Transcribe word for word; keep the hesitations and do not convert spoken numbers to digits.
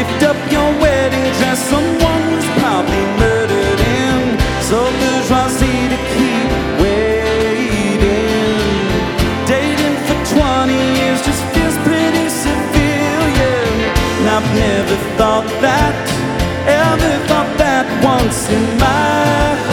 Lift up your wedding dress, someone was probably murdered in. So bourgeoisie to keep waiting. Dating for twenty years just feels pretty civilian. And I've never thought that, ever thought that once in my